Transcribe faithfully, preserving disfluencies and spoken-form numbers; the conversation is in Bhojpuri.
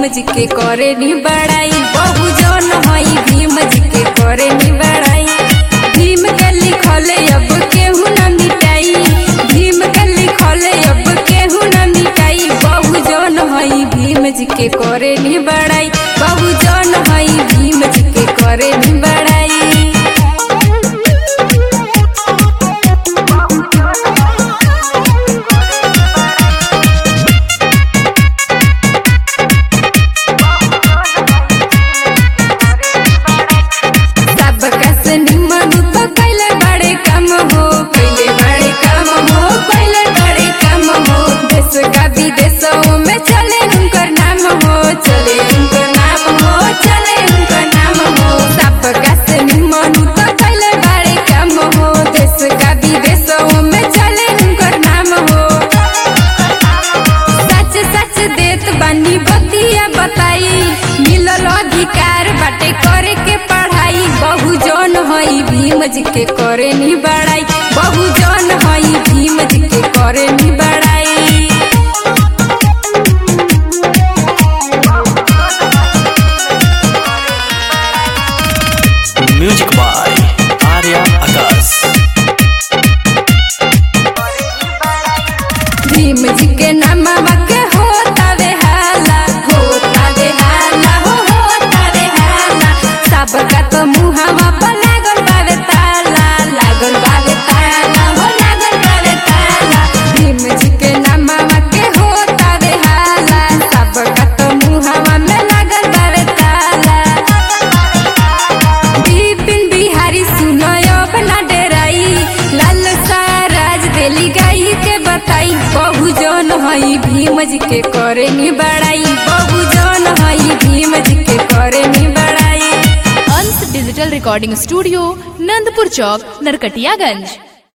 जी के करे नी बड़ाई, बहुजन हई भीम जी के करे नी बड़ाई। भीम के लिखले अब केहू न मिटाई, भीम के लिखले अब केहू न मिटाई। बहुजन हई भीम जी के करे नी बड़ाई, बहुजन हई भीम जी के करे नी बड़ाई। बाटे करे के पढ़ाई, बहुजन हई भीम जी के करे नी बड़ाई, बहुजन हई भीम जी के करे नी बड़ाई। Music by Arya Akash. भीम जी के नामवा के होता वे हाला, होता वे हाला, हो होता वे हाला। सबका तो मुहावा पर लागल बावे ताला, लागल बावे ताला, हो लागल बावे ताला। भीम जी के नामवा के होता वे हाला, सबका तो मुहावा में लागल बावे ताला। बिपिन बिहारी सुनयो अपना डेराई, लाल साराज देली गाई के बताई। बहुजन हई भीम जी के करे नी बड़ाई, बहुजन हई भीम जी के करे नी बड़ाई। Ansh digital recording studio, Nandpur Chowk, Narkatiaganj.